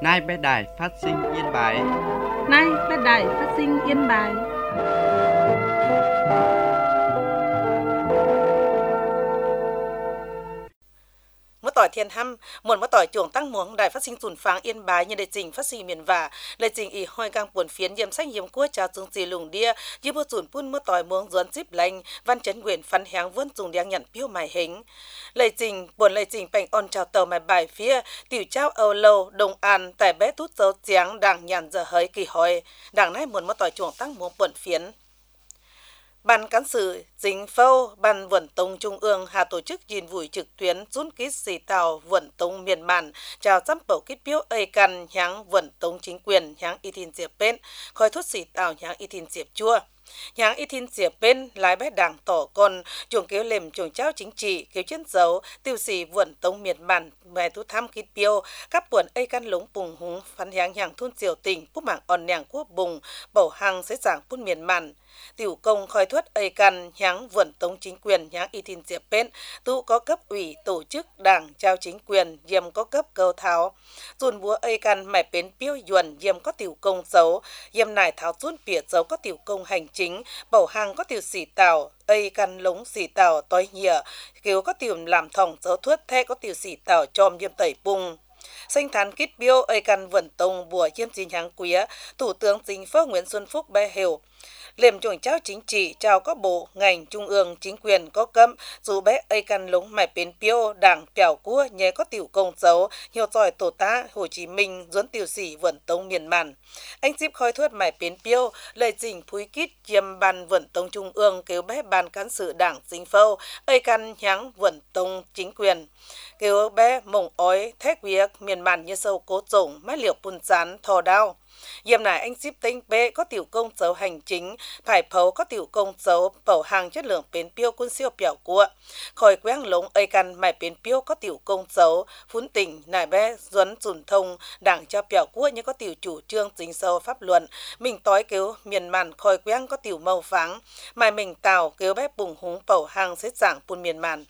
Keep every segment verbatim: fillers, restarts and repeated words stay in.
Nay bé đài phát sinh Yên Bái. Nay bé đài phát sinh Yên Bái. มื่อต่อยเทียนห้ำมวนเมื่อต่อยจวงตั้งหมวงได้phát sinhศูนย์ฟางเอียนบายยังได้จริงphát sinhเมียนว่าเลยจริงอีห้อยกลางป่วนเฟียนเยี่ยมไส้เยี่ยมกัวจากจึงจีลุงเดียยืมศูนย์ปุ้นเมื่อต่อยมวงสวนจิบแรงวันเจนเวียนฟันแหงวนจุงเดียงหยันเปี้ยวใหม่เหงเลยจริงป่วนเลยจริงแป่งอ่อนเจ้าเต่าใหม่บ่ายเฟียติ๋วเจ้าเอาโลดงอันแต่แบ๊ทุดเจ้าเจียงดังหยันจะเฮยกี่หอยดังนั้นมวนเมื่อต่อยจวงตั้งหมวงป่วนเฟียนBan cán sự chính phủ ban vận tông trung ương hạ tổ chức gìn vùi trực tuyến rút kít xì tàu vận tông miền màn chào chăm bầu kít phiếu ây căn nháng vận tông chính quyền nháng y thìn diệp bên khói thuốc xì tàu nháng y thìn diệp chua nháng y thìn diệp bên lái bé đảng tổ con chuồng kéo lềm chuồng trao chính trị kéo chân dấu tiêu xì vận tông miền màn mẹ thu thăm kít phiếu các buồn ây căn lống bùng húng phán nháng nhàng thôn triều tỉnh phúc mảng on nhàng quốc bùng bầu hàng sẽ giảng phun miền màn tiểu công khói thuất ây căn nháng vận tống chính quyền nháng y thìn diệp bên tu có cấp ủy tổ chức đảng trao chính quyền diêm có cấp cầu tháo dùn búa ây căn mẹ bến piêu yuan diêm có tiểu công dấu diêm nải tháo dùn pỉa dấu có tiểu công hành chính bầu hàng có tiểu xỉ tàu ây căn lống xỉ tàu tối nhựa kiều có tiểu làm thòng dấu thuất the có tiểu xỉ tàu chom diêm tẩy bung sinh thán kít biêu ây căn vận tông bùa chiêm chính nháng quý thủ tướng chính phủ Nguyễn Xuân Phúc bé hiểu liềm chuồng trao chính trị trao các bộ ngành trung ương chính quyền có cấm dù bé ây căn lống mải bến piêu đảng pèo cua nhé có tiểu công dấu nhiều giỏi tổ tá Hồ Chí Minh duấn tiểu sĩ vận tông miền màn anh ship khói thuốc mải bến piêu lời trình phúi kít chiêm ban vận tông trung ương kêu bé ban cán sự đảng chính phủ ây căn nháng vận tông chính quyền kêu bé mộng ói thét việc miền màn như sâu cố trồng mái liệu bùn chán thò đau Diệm này anh ship tính B có tiểu công dấu hành chính, phải phấu có tiểu công dấu bảo hàng chất lượng bến piêu quân siêu biểu của. Khỏi quang lống ây căn mải bến piêu có tiểu công dấu, phún tỉnh, nải bé, duấn dùn thông, đảng cho biểu của như có tiểu chủ trương chính sâu pháp luận. Mình tối kêu miền màn khỏi quang có tiểu màu pháng, mài mình tàu kêu bé bùng húng bảo hàng xếp giảng bùn miền màn.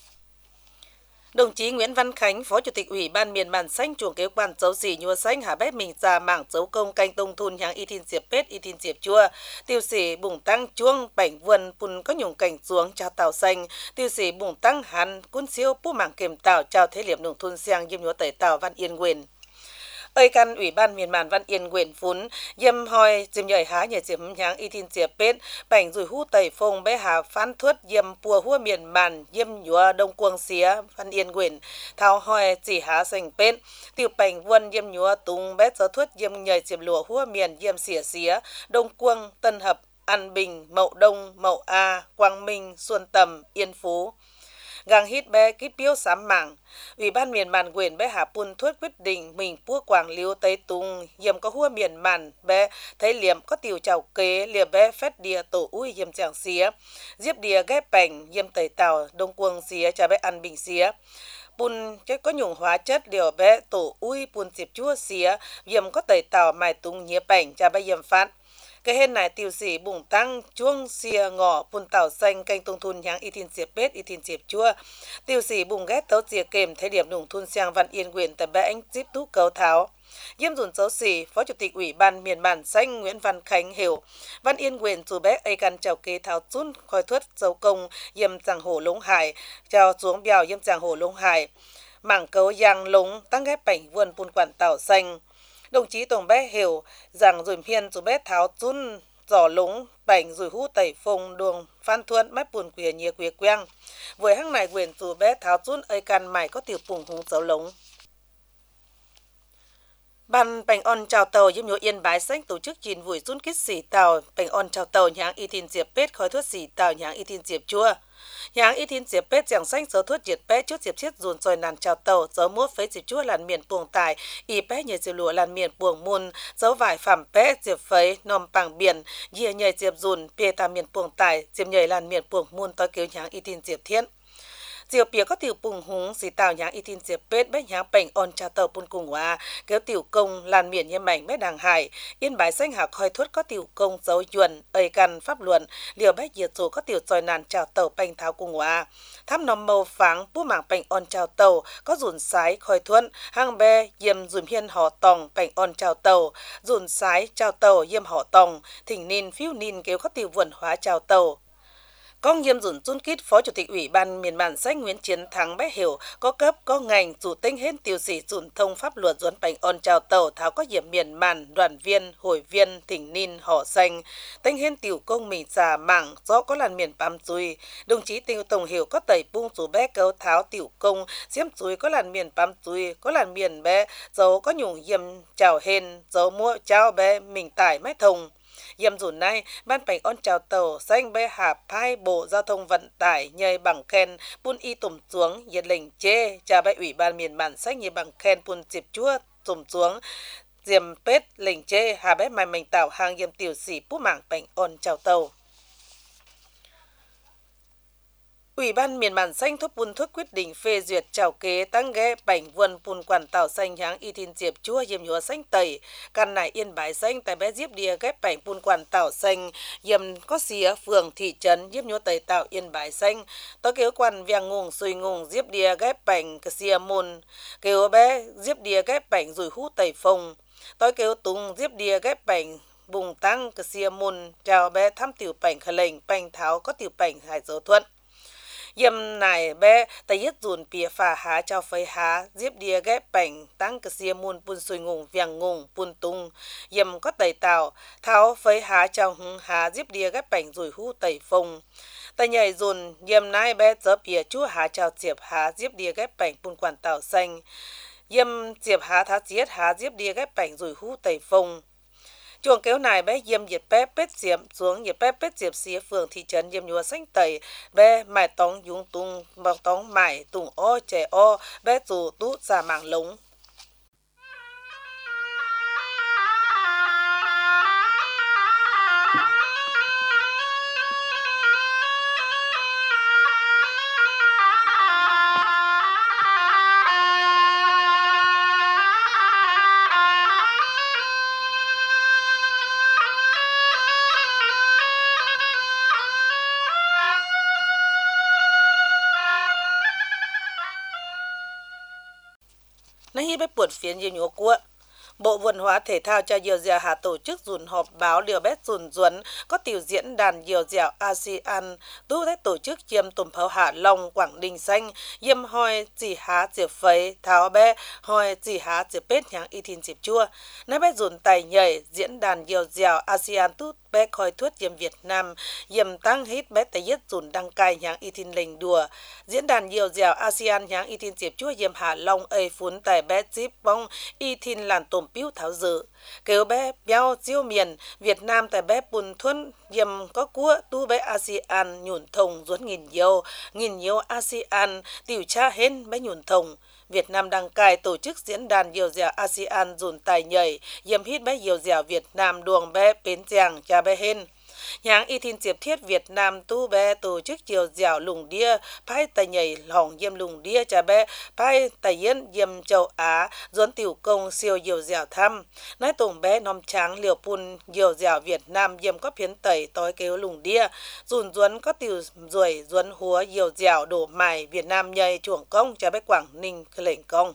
Đồng chí Nguyễn Văn Khánh, Phó Chủ tịch Ủy ban miền màn xanh chuồng kế quan dấu xỉ nhua xanh hà bếp mình ra mảng dấu công canh tông thun nháng y thìn diệp pết y thìn diệp chua tiêu sĩ bùng tăng chuông bảnh vườn pun có nhung cảnh xuống chào tàu xanh tiêu sĩ bùng tăng hàn cún siêu pu mảng kềm tàu chào thế liệp nông thôn xiang diêm nhúa tẩy tàu Văn Yên Quyền ơi căn Ủy ban miền màn Văn Yên Quyền phún diêm hoi diêm nhảy há nhảy diệp nháng y thìn diệp pết bảnh rủi hu tẩy phông bé hà phán thuất diêm pua hua miền màn diêm nhúa đông quang xía Văn Yên Quyền thao hoi chỉ há sành pết tiểu bảnh vườn diêm nhúa tung bé gió thuất diêm nhảy diệp lụa hua miền diêm xỉa xía đông quang Tân Hợp An Bình Mậu Đông Mậu A Quang Minh Xuân Tầm Yên Phú gang hít bé kít piếu sám mảng Ủy ban miền màn quyền bé hà pun thuất quyết định mình pua quảng liêu tây tung diêm có hua miền màn bé thấy liềm có tiểu chào kế liềm bé phét đìa tổ ui diêm chàng xía diếp đìa ghép bảnh diêm tẩy tàu đông quang xía cha bé An Bình xía pun cái có nhung hóa chất điều bé tổ ui pun diệp chua xía diêm có tẩy tàu mài tung nhía bảnh cha bé diêm phát cái hên này tiêu sĩ bùng tăng chuông xìa ngỏ pun tàu xanh canh tông thun nháng y thìn diệp bết y thìn diệp chua tiêu sĩ bùng ghét tấu xìa kềm thấy điểm nông thôn xiang Văn Yên Quyền tại bé anh ship tú cầu tháo diêm dùn dấu xỉ Phó Chủ tịch Ủy ban miền màn xanh Nguyễn Văn Khánh hiểu Văn Yên Quyền dù bé ây căn chào kế tháo chun khói thuất dấu công diêm giang hồ lũng hải chào xuống bèo diêm giang hồ lũng hải mảng cấu giang lũng tăng ghép bảnh vườn pun quản tàu xanh đồng chí Tổng bé hiểu rằng rồi hiền dù bé tháo chun giỏ lúng bảnh rồi hú tẩy phồng đường phan thuận mái buồn quìa nhia quìa quang với hăng này quyền dù bé tháo chun ây căn mày có tiểu bùng húng dấu lúng Ban bành on chào tàu diêm nhúa Yên Bái xanh tổ chức chín vùi rút kít xỉ tàu bành on chào tàu nháng y thìn diệp pết khói thuốc xỉ tàu nháng y thìn diệp chua nháng y thìn diệp pết giảng xanh dấu thuốc diệt pết chút diệp chiết dùn rồi nàn chào tàu dấu mua phế diệp chua làn miền buồng tài y pết nhảy diệp lụa làn miền buồng môn dấu vải phẩm pết diệp phế nòm bằng biển dìa nhảy diệp dùn pê tà miền buồng tài diệp nhảy làn miền buồng môn toi kêu nháng y thìn diệp thiên diều bìa có tiểu bùng húng xì tàu nháng y tin diệp bết bé nháng bành on trà tàu bún cùng hòa kéo tiểu công làn miền như mảnh bé đàng hải yên bái xanh hạc khoi thuất có tiểu công dấu chuẩn ơi căn pháp luận liều bé diệt dù có tiểu tròi nàn trào tàu bành tháo cùng hòa thăm nòng màu pháng bú mảng bành on trào tàu có dùn sái khoi thuẫn hang bé yêm dùm hiên họ tòng bành on trào tàu dùn sái trào tàu yêm họ tòng thỉnh nín phiêu nín kéo có tiểu vườn hóa trào tàu. Công Nghiêm Dũng Chun Kít, Phó Chủ tịch Ủy ban Miền Bản Sách Nguyễn Chiến Thắng bé hiểu có cấp có ngành chủ tinh hết tiêu sĩ dùn thông pháp luật duẩn bành on trào tàu tháo có diệm miền màn đoàn viên hội viên thỉnh nín họ xanh tinh hết tiểu công mình già mảng do có làn miền bám chui đồng chí Tiêu Tổng hiểu có tẩy bung chủ bé cấu tháo tiểu công xiêm chui có làn miền bám chui có làn miền bé dấu có nhung yếm chào hên dấu mua chào bé mình tải mái thùng. Dìm dùn nay, ban bành on trào tàu xanh bé hạ phai Bộ Giao thông Vận tải nhờ bằng khen bún y tùm xuống nhiệt lệnh chê trả bài Ủy ban miền bản sách nhờ bằng khen bún dịp chúa tùm xuống diệm pết lệnh chê hạ bé mai mình tạo hàng diệm tiểu sĩ bú mạng bành on trào tàu. Ủy ban miền bản xanh thúc bùn thuốc quyết định phê duyệt trào kế tăng ghé bảnh vườn bùn quản tàu xanh háng y tin diệp chúa diêm nhúa xanh tẩy căn nải yên bái xanh tại bé diếp đìa ghép bảnh bùn quản tàu xanh diêm có xía phường thị trấn diếp nhúa tẩy tạo yên bái xanh tôi kéo quan viang ngùng xuôi ngùng diếp đìa ghép bảnh cái xía môn kéo bé diếp đìa ghép bảnh rủi hú tẩy phồng tôi kéo tung diếp đìa ghép bảnh bùng tăng cái xía môn chào bé thăm tiểu bảnh khởi lệnh bảnh tháo có tiểu bảnh hải dấu thuận. Yêm này bé tay yết dùn bìa phà há trao phây há diếp đìa ghép bảnh tăng cái xìa môn bùn xuôi ngùng viang ngùng bùn tung yêm có tẩy tàu tháo phây há trao hứng há diếp đìa ghép bảnh rồi hú tẩy phông tay nhảy dùn yêm này bé dỡ bìa chúa há trao diệp há diếp đìa ghép bảnh bùn quản tàu xanh yêm diệp há thá diết há diếp đìa ghép bảnh rồi hú tẩy phông chuồng kéo này bé yêm nhiệt bé bết diệm xuống nhiệt bé bết diệp xía phường thị trấn yêm nhúa xanh tẩy bé mải tóng dung tung bọc tóng mải tùng o trẻ o bé dù tút ra mảng lống. Nay bé buồn phiền nhiều nhúa của Bộ Văn hóa Thể thao cho Diều Dẻo Hà tổ chức dùn họp báo điều bét dùn duẩn có tiểu diễn đàn Diều Dẻo a sê an tu thế tổ chức chiêm tùm pháo Hạ Long Quảng Ninh xanh yêm hoi chỉ há diệp phấy tháo bé hoi chỉ há diệp bết nháng y thìn diệp chua nay bé dùn tài nhảy diễn đàn Diều Dẻo a sê an tu bé khoi thuất yêm Việt Nam yêm tăng hít bé tay yết dùn đăng cai nháng y thìn lệnh đùa diễn đàn Diều Dẻo a sê an nháng y thìn diệp chua yêm Hạ Long ơi phún tài bé zip bong y thìn làn tùm piu tháo dự kêu bé béo diêu miền Việt Nam tại bé bùn thuân yêm có cua tu bé a sê an nhủn thồng duẩn nghìn nhiều nghìn nhiều a sê an tiểu cha hên bé nhủn thồng Việt Nam đăng cai tổ chức diễn đàn Diều Dẻo a sê an dùn tài nhảy yêm hít bé Diều Dẻo Việt Nam đuồng bé bến giang cha bé hên nháng y thìn diệp thiết Việt Nam tu bé tổ chức Diều Dẻo lùng đia phái tài nhảy hỏng yêm lùng đia cha bé phái tài yến yêm châu Á duẩn tiểu công siêu Diều Dẻo thăm nói tổng bé nom tráng liều pun Diều Dẻo Việt Nam yêm có phiến tẩy tối kêu lùng đia dùn duẩn có tiểu ruồi duẩn húa Diều Dẻo đổ mài Việt Nam nhảy chuồng công cha bé Quảng Ninh lệnh công.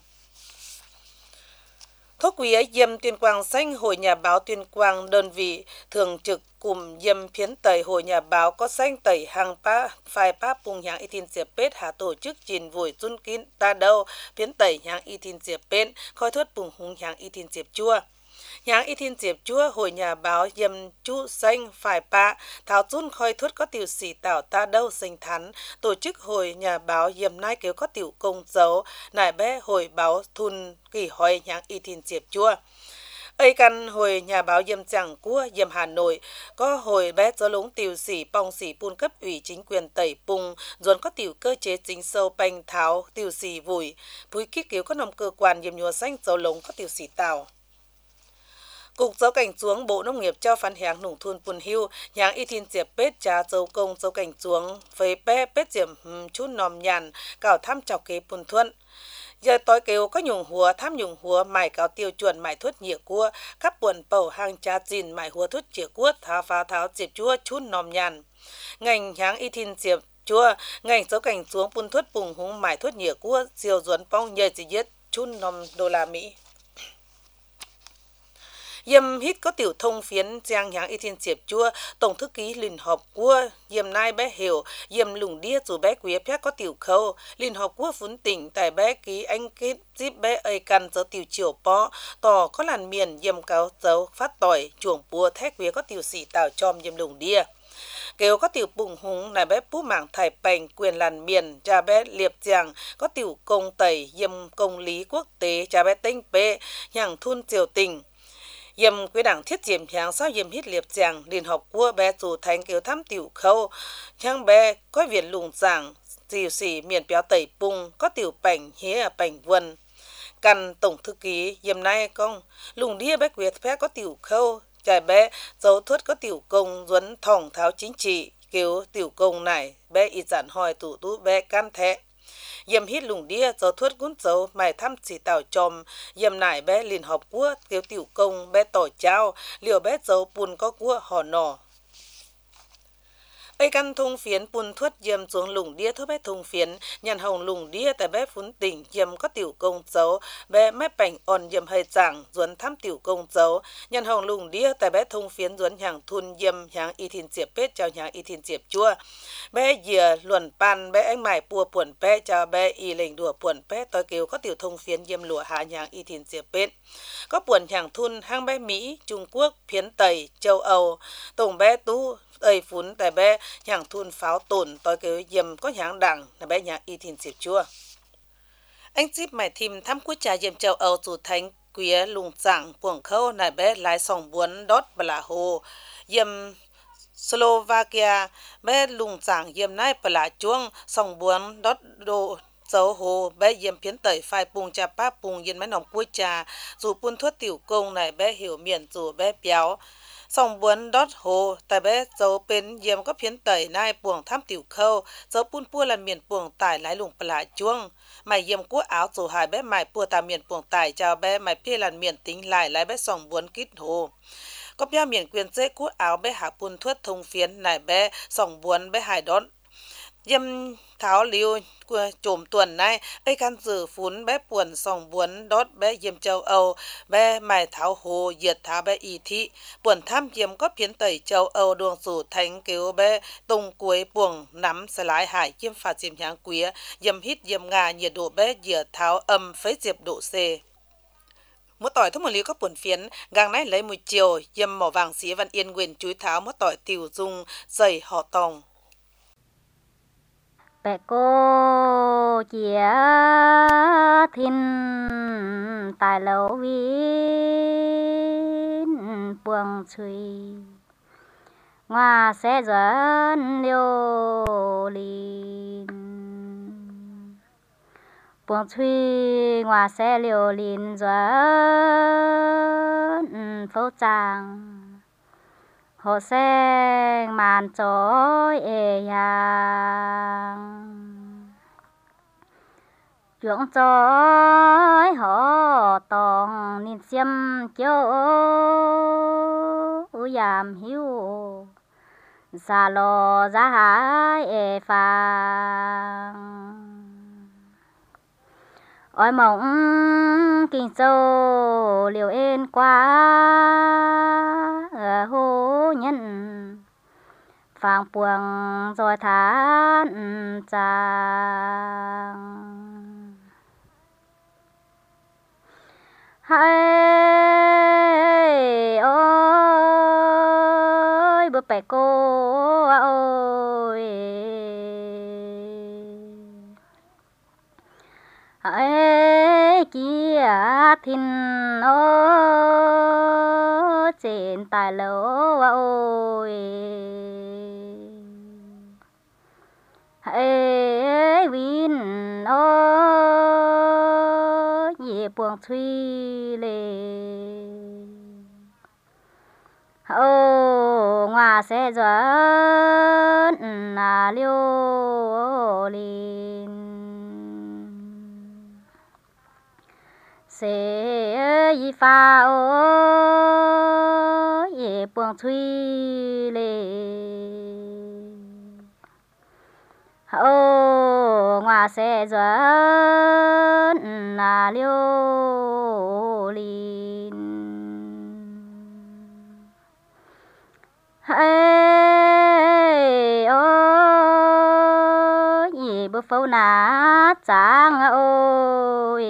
Thúc quý ấy yêm Tuyên Quang xanh Hội Nhà báo Tuyên Quang đơn vị thường trực cùng yêm phiến tẩy Hội Nhà báo có xanh tẩy hàng pa phai pa pung nháng y thìn diệp pết hạ tổ chức chín vùi chun kín ta đâu phiến tẩy nháng y thìn diệp pết khoi thuất pung hung nháng y thìn diệp chua nháng y thìn diệp chua Hội Nhà báo yêm chu xanh phai pa tháo chun khoi thuất có tiểu sĩ tảo ta đâu sinh thắn tổ chức Hội Nhà báo yêm nai kéo có tiểu công dấu nải bé Hội báo thun kỳ hỏi nháng y thìn diệp chua ấy căn Hội Nhà báo yêm chẳng của yêm Hà Nội có Hội bé gió lúng tiểu sĩ bong sĩ pun cấp ủy chính quyền tẩy pung dồn có tiểu cơ chế chính sâu banh tháo tiểu sĩ vùi bùi kích cứu có nông cơ quan yêm nhúa xanh gió lúng có tiểu sĩ tàu Cục Dấu Cảnh Chuống Bộ Nông nghiệp cho phán hạng nông thôn Pùn Hiu, hạng y thiên diệp bết trà dấu công dấu cảnh chuống, phế bé bết diệm chút nòm nhàn, cào thăm chọc kế Pùn Thuận. Giờ tối kêu có nhung hùa tham nhung hùa mải cáo tiêu chuẩn mải thuất nhựa cua, các buồn bầu hàng trà dìn mải hùa thuất chĩa cua tháo phá tháo diệp chua chút nòm nhàn. Ngành hạng y thiên diệp chua, ngành dấu cảnh chuống Pùn Thuất bùng húng mải thuất nhựa cua, diều duẩn bong nhờ dị giết chút nòm đô la Mỹ. Yêm hít có tiểu thông phiến giang hạng y thiên diệp chua, tổng thư ký liên hợp của yêm nai bé hiểu, yêm lùng đia dù bé quý phép có tiểu khâu, liên hợp quốc phún tỉnh tại bé ký anh kết giúp bé ơi căn dấu tiểu chiều bó, tỏ có làn miền yêm cáo dấu phát tỏi, chuồng bùa thét quý có tiểu sĩ tạo chom yêm lùng đia. Kêu có tiểu bùng húng này bé bú mạng thải bành quyền làn miền cha bé liệp giang có tiểu công tẩy yêm công lý quốc tế cha bé tinh bê nhàng thun triều tình. Yêm quý đảng thiết diệm hàng sao yêm hít liệp giang liên hợp quốc bé chủ thành kêu thăm tiểu khâu nhang bé có viện lùng giảng diều sĩ miền béo tẩy bùng có tiểu bành hế bành vân căn tổng thư ký yêm nay công lùng đia bé quý phép có tiểu khâu trái bé dấu thuất có tiểu công duấn thòng tháo chính trị kêu tiểu công này bé y giản hỏi tủ tú bé can thẹ. Yêm hít lùng đia dấu thuất gún dấu mày thăm chỉ tạo chòm yêm nải bé liên hợp quốc kêu tiểu công bé tỏi trao liều bé dấu bùn có cua hò nò. Ây căn thung phiến bùn thuất yêm xuống lùng đia thốt bé thung phiến nhàn hồng lùng đia tại bé phún tỉnh yêm có tiểu công dấu bé mép bành on yêm hơi giảng duấn thăm tiểu công dấu nhàn hồng lùng đia tại bé thung phiến duấn hàng thun yêm hàng y thiên diệp bết chào hàng y thiên diệp chua bé dìa luồn pan bé anh mải bùa buồn bé chào bé y lệnh đùa buồn bé tôi kêu có tiểu thung phiến yêm lụa hạ hàng y thiên diệp bết có buồn hàng thun hang bé Mỹ Trung Quốc phiến Tây châu Âu tổng bé tú ơi phún tại bé hàng thun pháo tổn tôi kêu yêm có hàng đẳng là bé nhà y thiên diệp chua. Anh chip mải thìm thăm quốc trà yêm châu Âu chủ thành quía lùng giảng quảng khâu này bé lái sòng buôn đốt bà là hồ yêm Slovakia bé lùng giảng yêm nai bà là chuông sòng buôn đốt đồ dấu hồ bé yêm phiến tẩy phai bùng trà pa bùng yêm máy nòng quốc trà dù buôn thuốc tiểu công này bé hiểu miền dù bé béo song buôn đót hồ tại bé dấu bên yếm có phiến tẩy nai buồng tham tiểu khâu dấu buôn pua là miền buồng tải lái lùng bà lại chuông mày yếm quốc áo dù hai bé mày pua tà miền buồng tải chào bé mày phê là miền tính lại lái bé song buôn kít hồ có bé miền quyền dễ quốc áo bé hạ buôn thuất thông phiến này bé song buôn bé hải đón yếm tháo liu của trồm tuần này ấy can dự phún bé buồn sòng buồn đốt bé yếm châu Âu bé mài tháo hồ diệt tháo bé y thị buồn tham yếm có phiến tẩy châu Âu đường sủ thành kêu bé tung cuối buồng nắm sẽ lái hải yếm phạt diệm nháng quía yếm hít yếm ngà nhiệt độ bé diệt tháo âm phế diệp độ C. Mỗi tỏi thuốc một liu có buồn phiến gang này lấy một chiều yếm màu vàng xí văn yên quyền chúi tháo mỗi tỏi tiểu dung dày họ tòng. Bè cô chia thiên tài lâu viên buông chui ngoa sẽ dẫn liêu lìn buông chui ngoa sẽ liêu lìn dẫn phố trang hồ sen màn trôi ê yang chuộng trôi họ tòng nín xiêm chiếu yam hiu xa lò giá hái ê phang ôi mộng kinh châu liều ên quá ở hố nhân phang buông rồi than chàng hay ôi bữa bè cô ôi hãy kia thiên ôi trên tài lỗ ôi hãy vin ôi nhẹ buông thuy lệ ngoà sẽ dẫn là liêu linh sẽ y pha ơi ye buông thui lệ ô ngoà sẽ dẫn là liêu linh ê ơi ye bơ phâu nát trắng ôi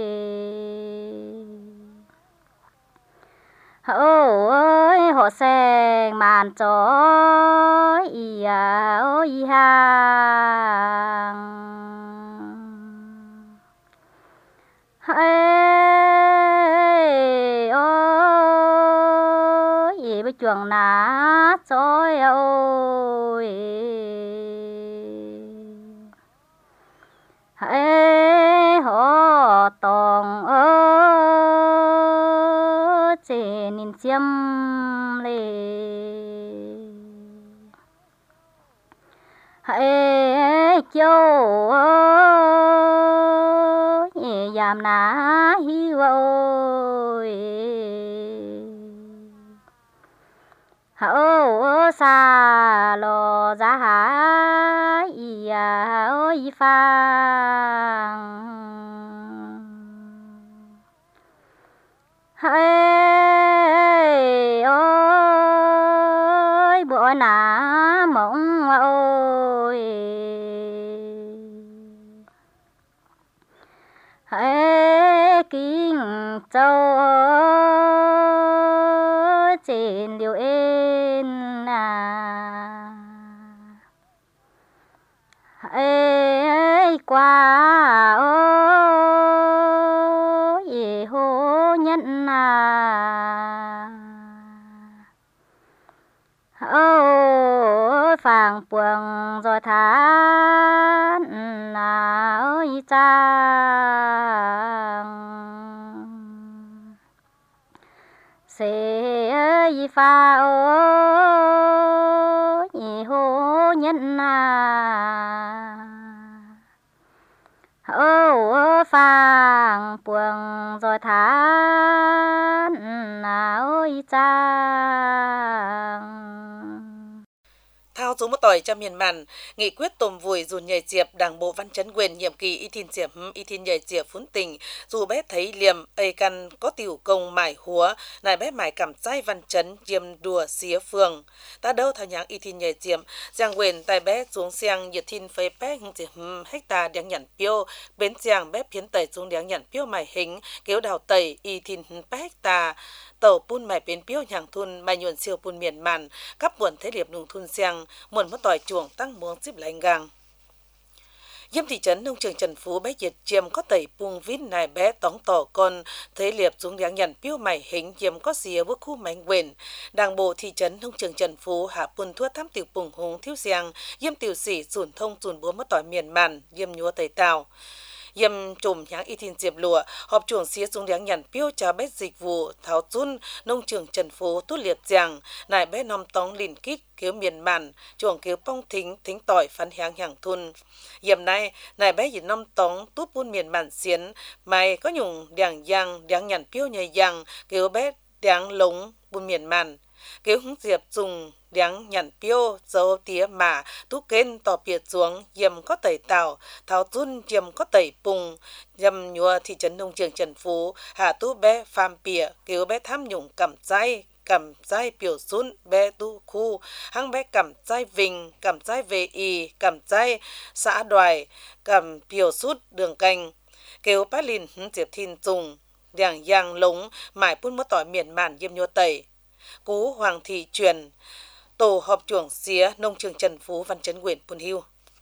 ôi họ sen màn chói à ôi hàng ê ôi với chuồng nát chói ôi ê họ tòng ơi trên nhìn chiêm lệ ê kêu ơi yam na hiu ôi ô xa lò giá hái ia ôi phang ê ôi bữa nà mộng ôi ê kinh châu trên liều ên à ê qua ôi hô nhân à ô phàng buông rồi than à ôi chàng sẽ ơi pha ôi hô nhân à ô phàng buông rồi than à ôi chàng thao dấu một tỏi cho miền màn nghị quyết tôm vùi dù nhảy diệp đảng bộ văn chấn quyền nhiệm kỳ y thiên diệp y thiên nhảy diệp phún tỉnh dù bé thấy liềm ây căn có tiểu công mải húa nài bé mải cảm trai văn chấn diêm đùa xía phường ta đâu thao nháng y thiên nhảy diệp giang quyền tài bé xuống xiang nhiệt thiên phê bé diệp hecta đáng nhận piêu bến giang bé phiến tẩy xuống đáng nhận piêu mải hình kéo đào tẩy y thiên bé hecta tàu pun mải bến piêu nhàng thun mải nhuận siêu pun miền màn cấp buồn thế liệp nung thun xiang muộn mất tỏi chuồng tăng muống xíp lạnh gang Yếm thị trấn nông trường Trần Phú bé diệt chiêm có tẩy bung vít nài bé tóng tỏ con thế liệp xuống đáng nhận piêu mải hình chiêm có xìa với khu mảnh quyền đảng bộ thị trấn nông trường Trần Phú hạ bùn thua thám tiểu bùng hùng thiếu giang yếm tiểu sĩ sủn thông sủn búa mất tỏi miền màn yếm nhúa tẩy tàu yếm trùm nháng y thiên diệp lụa họp chuồng xía xuống đáng nhận piêu cho bé dịch vụ tháo chun nông trường Trần Phú tốt liệp giang nài bé nom tóng lìn kít kéo miền màn chuồng kéo bông thính thính tỏi phán hàng hàng thun yếm nay nài bé nhìn nom tóng tút buôn miền màn xiến mày có nhung đàng giang đáng nhận piêu nhầy giang kéo bé đáng lống buôn miền màn kéo hứng diệp dùng đáng nhận piêu dấu tía mà tú kên tỏ biệt xuống yếm có tẩy tàu tháo chun yếm có tẩy bùng yếm nhua thị trấn nông trường Trần Phú hạ tú bé phàm pìa kéo bé tham nhung cầm dây cầm dây biểu xuống bé tu khu hăng bé cầm dây vinh cầm dây về y cầm dây xã đoài cầm biểu sút đường canh kéo bát lìn diệp thiên dùng đảng giang lống mải phun mất tỏi miền màn yếm nhua tẩy cú hoàng thị truyền tổ họp chuồng xía nông trường Trần Phú văn chấn huyện Pun Hiu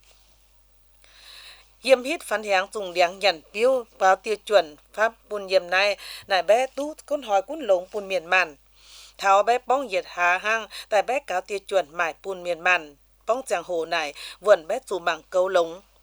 yếm hít phán hàng dùng đáng nhận piêu vào tiêu chuẩn pháp bùn yếm này nài bé tú con hỏi cún lống bùn miền màn tháo bé bóng nhiệt hà hang tại bé cáo tiêu chuẩn mải bùn miền màn bóng giang hồ này vườn bé dù bằng câu lống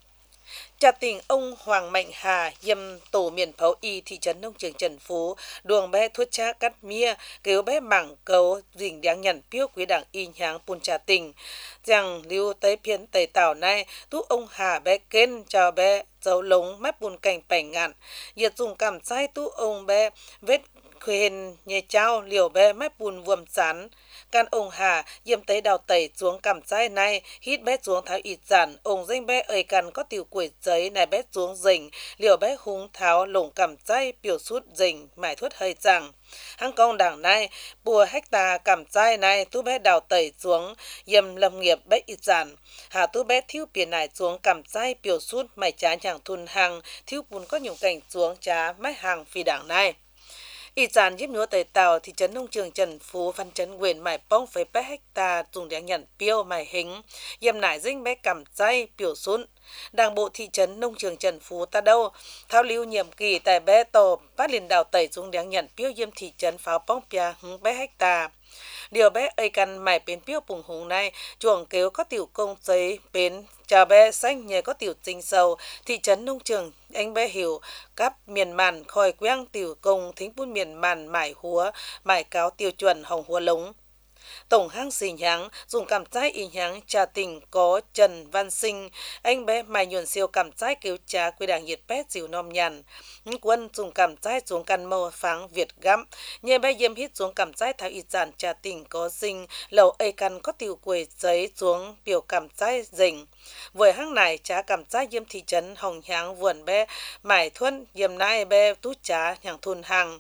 Cha tình ông Hoàng Mạnh Hà yêm tổ miền Pháo Y thị trấn Nông Trường Trần Phú đường bé thuốc cha cắt mía kêu bé mảng cầu dình đáng nhận phiếu quý đảng y nháng bùn trà tình rằng lưu tới phiên tây tảo này tú ông Hà bé kên cho bé dấu lống mép bùn cành bảy ngạn nhiệt dùng cảm sai tú ông bé vết khuyên nhẹ trao liều bé mép bùn vuông sán can ông Hà yêm tới đào tẩy xuống cảm trái này hít bé xuống tháo ít giản ông danh bé ơi can có tiểu quỷ giấy này bé xuống rình liều bé húng tháo lủng cảm trái biểu sút rình mải thuất hơi rằng hăng công đảng này bùa hecta cảm trái này tú bé đào tẩy xuống yêm lâm nghiệp bé ít giản hà tú bé thiếu biển này xuống cảm trái biểu sút mải chán chẳng thun hàng thiếu bùn có nhiều cảnh xuống trá mái hàng phi đảng này y giản giúp nhúa tây tàu thị trấn Nông Trường Trần Phú văn trấn quyền mải bông phẩy ba hecta dùng để nhận piêu mải hình yêm nải dinh bé cầm chay biểu xuống đảng bộ thị trấn Nông Trường Trần Phú ta đâu thao lưu nhiệm kỳ tại bé tổ phát liền đào tẩy dùng để nhận piêu yêm thị trấn pháo bông pia hứng bé hecta điều bé ấy căn mải bến piêu bùng hùng này chuồng kêu có tiểu công giấy bến chào bé xanh nhờ có tiểu tinh sâu thị trấn Nông Trường anh bé hiểu cắp miền màn khoi quang tiểu công thính bún miền màn mải húa mải cáo tiêu chuẩn hồng húa lống tổng hang xì nháng dùng cảm trái y nháng trà tình có Trần Văn Sinh anh bé mài nhuần siêu cảm trái cứu trà quy đảng nhiệt bé dìu nom nhàn quân dùng cảm trái xuống căn màu pháng Việt gắm nhẹ bé yếm hít xuống cảm trái tháo y giản trà tình có sinh lầu ấy căn có tiểu quầy giấy xuống biểu cảm trái dình với hang này trà cảm trái yếm thị trấn hồng nháng vườn bé mải thuân yếm nai bé tú trà nhàng thun hàng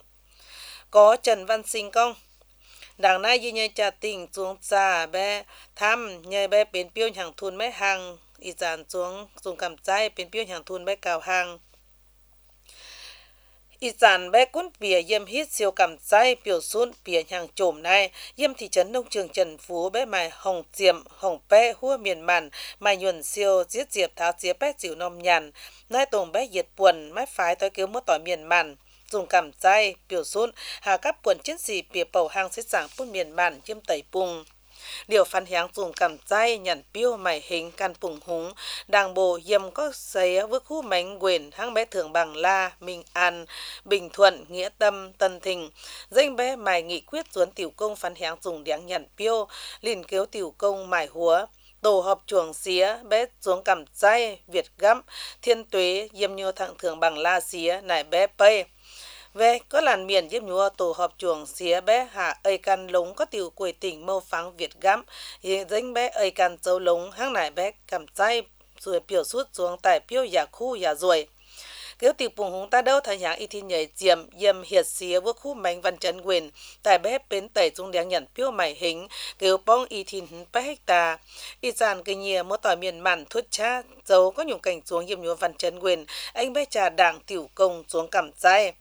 có Trần Văn Sinh công đảng này như trà tình xuống xa bé thăm nhờ bé biến piêu hàng thun mấy hàng y giản xuống dùng cầm trái biến piêu hàng thun mấy cào hàng y giản bé cuốn bìa yêm hít siêu cầm trái biểu xuống bìa hàng trồm này yêm thị trấn Nông Trường Trần Phú bé mài hồng diệm hồng bé hua miền màn mài nhuần siêu giết diệp tháo diệp bé dịu nom nhàn nay tổng bé nhiệt buồn mái phái tới cứu mất tỏi miền màn dùng cảm trái biểu xuống hà các quần chiến sĩ bìa bầu hàng xếp giảng phun miền màn chiêm tẩy bùng điều phán hiáng dùng cảm trái nhận piêu mải hình can bùng húng đảng bộ yêm có giấy với khu mánh quyền hang bé thường bằng la Minh An Bình Thuận Nghĩa Tâm Tân Thịnh danh bé mải nghị quyết xuống tiểu công phán hiáng dùng đáng nhận piêu liền kéo tiểu công mải húa tổ họp chuồng xía bé xuống cầm trái Việt gắm Thiên Tuế yêm nhô thẳng thường bằng la xía nải bé pây về có làn miền giúp nhúa tổ họp chuồng xía bé hạ ơi căn lống có tiểu quầy tỉnh mâu pháng Việt gắm hiện danh bé ơi căn châu lống hang nải bé cầm chay rồi biểu suốt xuống tại piêu giả khu giả ruồi Nếu tiểu bùng hùng ta đâu thay nhãng y thi nhảy diệm yêm hiệt xía vô khu mánh văn chân quyền tại bé bến tẩy dung đáng nhận phiếu mải hình kêu bong y thi ba hecta y dàn cây nhìa mô tỏi miền mặn thuất cha dấu có nhung cảnh xuống yêm nhúa văn chân quyền anh bé trà đảng tiểu công xuống cẩm trái.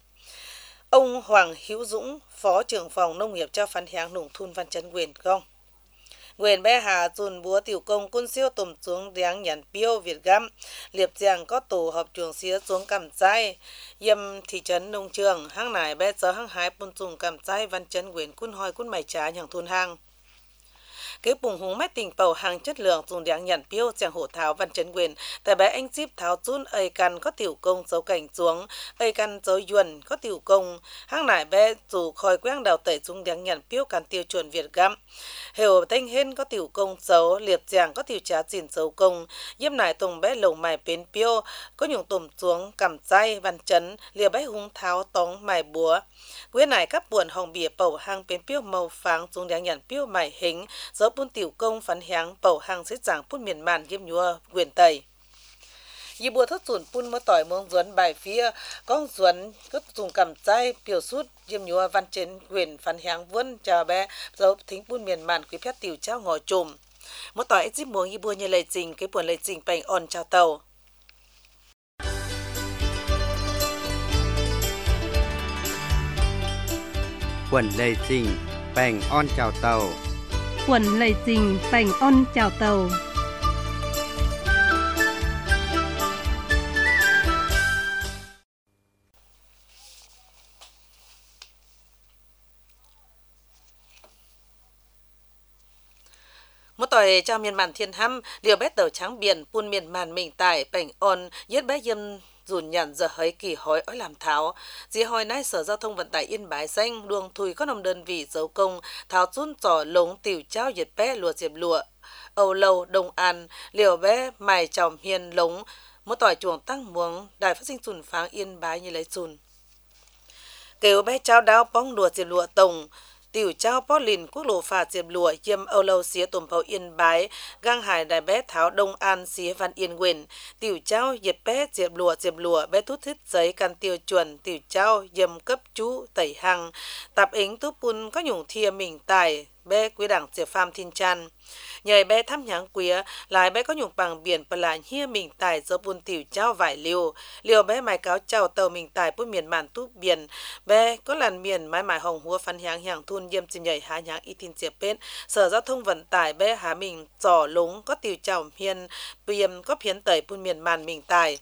Ông Hoàng Hữu Dũng, Phó trưởng phòng nông nghiệp cho phán hiáng nông thôn văn chân quyền không? Quyền bé hà dùn búa tiểu công quân siêu tùm xuống đáng nhận phiếu Việt găm liệp giang có tổ họp trường xía xuống cẩm trái yêm thị trấn nông trường hang nải bé giờ hang hái bún dùng cẩm trái văn chân quyền quân hoi quân mày trá nhàng thôn hang cái bùng hùng mét tình bầu hàng chất lượng dùng đáng nhận phiếu giang hổ tháo văn chấn quyền tại bé anh ship tháo chun ơi căn có tiểu công dấu cảnh xuống ơi căn dấu yuan có tiểu công hang nải bé dù khoi quang đào tẩy dùng đáng nhận phiếu căn tiêu chuẩn Việt găm hiểu thanh hên có tiểu công dấu liệp giang có tiểu trá gìn dấu công yếm nải tùng bé lồng mài bến phiếu có nhung tùm xuống cầm chay văn chấn liệp bé hung tháo tống mài búa quê nải các buồn hồng bìa bầu hàng bến phiếu màu pháng dùng đáng nhận phiếu mài hình dấu bún tiểu công phán hiáng bầu hàng xếp giảng bún miền màn yếm nhúa quyền tây y bùa thất sủn bún mơ tỏi mông duẩn bài phía con duẩn có dùng cầm chay biểu sút yếm nhúa văn trên quyền phán hiáng vươn chờ bé dấu thính bún miền màn quý phép tiểu trao ngồi chùm mơ tỏi ít muông y bùa như lời trình cái buồn lời trình bành on chào tàu quần lời trình bành on chào tàu Quần lầy trình bành on chào tàu. một tỏi tỏi cho miền màn thiên hăm liều bé tàu trắng biển pun miền màn mình tải bảnh on yết bé yêm dùn nhận giờ hấy kỳ hói ói làm tháo dì hồi nay Sở Giao thông Vận tải Yên Bái xanh luồng thùi có nông đơn vị dấu công tháo chun trò lống tiểu trao yết bé lùa diệp lụa âu lâu đông an liều bé mài chòm hiền lống một tỏi chuồng tăng muống đài phát sinh sùn pháng Yên Bái như lấy sùn kêu bé trao đáo bóng lùa diệp lụa tổng tiểu trao bó lìn quốc lộ phà diệp lụa yêm âu lâu xía tùm phàu Yên Bái gang hải đài bé tháo đông an xía văn Yên Quyền tiểu trao yết bé diệp lụa diệp lụa bé thút thít giấy can tiêu chuẩn tiểu trao yêm cấp chú tẩy hằng tạp ính túp pun có nhung thia mình tài bé quý đảng diệp pham thiên chan nhờ bé thăm nháng quía lại bé có nhung bằng biển và lại hia mình tài do pun tiểu trao vải liều liều bé mài cáo chào tàu mình tài pun miền màn túp biển bé có làn miền mái mái hồng hua phán hàng hàng thun yêm chim nhảy há nháng y tin diệp bên Sở Giao thông Vận tải bé há mình trò lúng có tiểu trao hiền biêm có phiến tẩy pun miền màn mình tài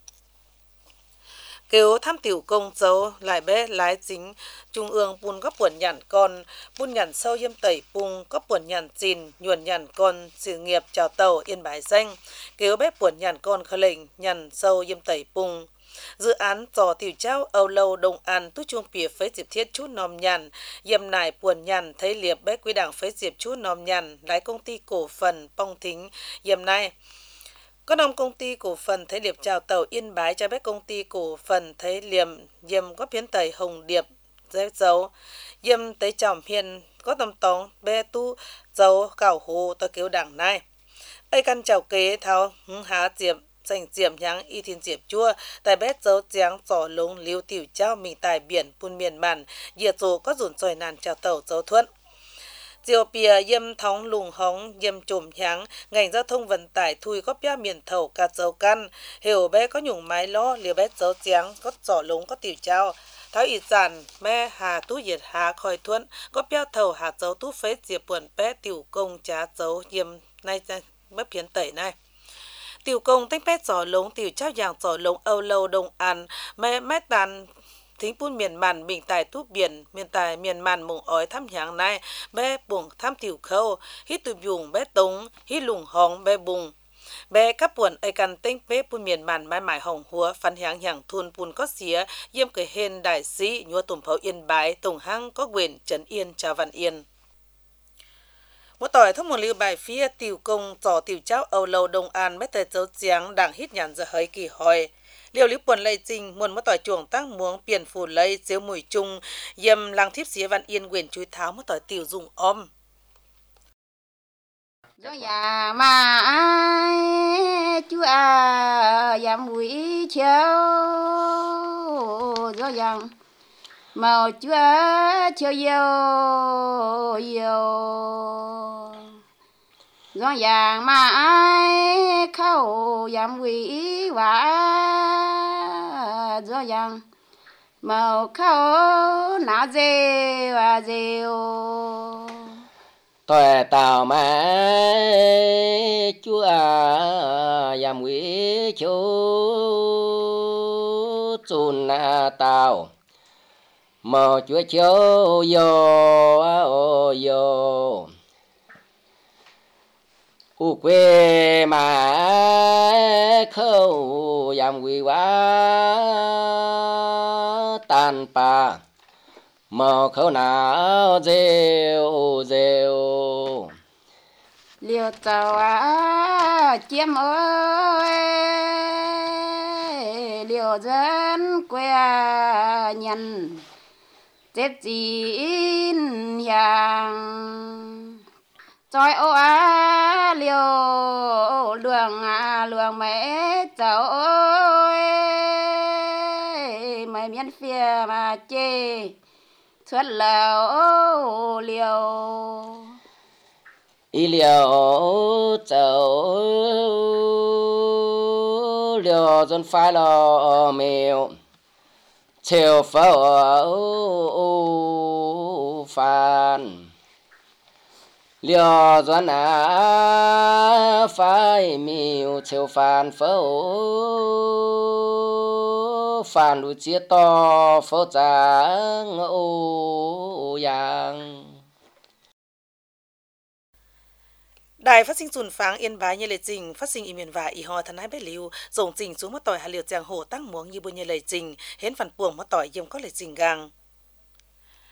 kêu tham tiểu công dấu lại bé lái chính trung ương pun có buồn nhằn con pun nhằn sâu yêm tẩy pung có buồn nhằn chìn nhuần nhằn con sự nghiệp chào tàu Yên Bái xanh kêu bé buồn nhằn con khởi lệnh nhằn sâu yêm tẩy pung dự án trò tiểu trao âu lâu đông an tu chuông pìa phế diệp thiết chút nòm nhằn yêm nải buồn nhằn thấy liệp bé quý đảng phế diệp chút nòm nhằn lái công ty cổ phần Pong Thính yêm nay có nông công ty cổ phần thấy liệp chào tàu Yên Bái cho bé công ty cổ phần thấy liềm yêm có biến tẩy hồng điệp dây dấu yêm tới chòm hiền có tầm tống bé tu dấu cảo hồ tôi kêu đảng này ấy căn chào kế tháo há diệp dành diệp nháng y thiên diệp chua tại bé dấu giáng giỏ lúng liêu tiểu trao mình tài biển pun miền màn diệt dù có dùn rồi nàn chào tàu dấu thuận diều bìa yêm thóng lùng hóng yêm trùm nháng ngành giao thông vận tải thui có bia miền thầu cả dấu căn hiểu bé có nhung mái lo liều bé dấu giáng có giỏ lúng có tiểu trao tháo ít giản mẹ hà tú diệt hà khoi thuận có bia thầu hà dấu tú phế diệp buồn bé tiểu công trá dấu yêm nay mất phiến tẩy này tiểu công tách bé giỏ lúng tiểu trao giàng giỏ lúng âu lâu đông an mẹ mét tàn thính pun miền màn mình tài túp biển miền tài miền màn mùng ói thăm nháng này bé buồng thăm tiểu khâu hít tụi dùng bé tống hít lùng hóng bé bùng bé các buồn ai cần tinh bé pun miền màn mái mái hồng húa phán nháng nhàng thun pun có xía yêm cái hên đại sĩ nhua tùm pháo Yên Bái tùng hăng có quyền trấn yên chào văn yên một tỏi thông một lưu bài phía tiểu công trò tiểu trao âu lâu đông an bé tề dấu giáng đảng hít nhàn giờ hơi kỳ hỏi liều lý buồn lây trình muôn một tỏi chuồng tăng muống biển phủ lây xếu mùi chung yêm lang thiếp xía văn yên quyền chui tháo một tỏi tiểu dùng om do nhà mà ai chúa à ya mũi chiếu do yang màu chúa chiếu yêu yêu do yang mà ai khâu ya mũi và do yang màu khâu nã dê và dêu tôi tao mà chúa yam quý chú chun tao mà chúa chú yo yo u quê mà khâu yam quý quá tan pa mò khâu nào rêu rêu liều tàu á chiêm ơi liều dân quê nhân chết chín hàng trôi ô á liều luồng à luồng mẹ cháu ơi mày miễn phía mà chê xuất lầu liều y liều cháu liều dân phải lo mèo chiều phao phàn liều dân à phải mèo chiều phàn phao phàn đuôi chia to phao trắng ô yang Đài phát sinh Sùn Pháng Yên Bái như lệ trình phát sinh y miền và y ho thân hai bé liu dòng trình xuống mất tỏi hà liều giang hồ tăng muống như bùi như lệ trình hến phản buồng mất tỏi yếm có lệ trình gang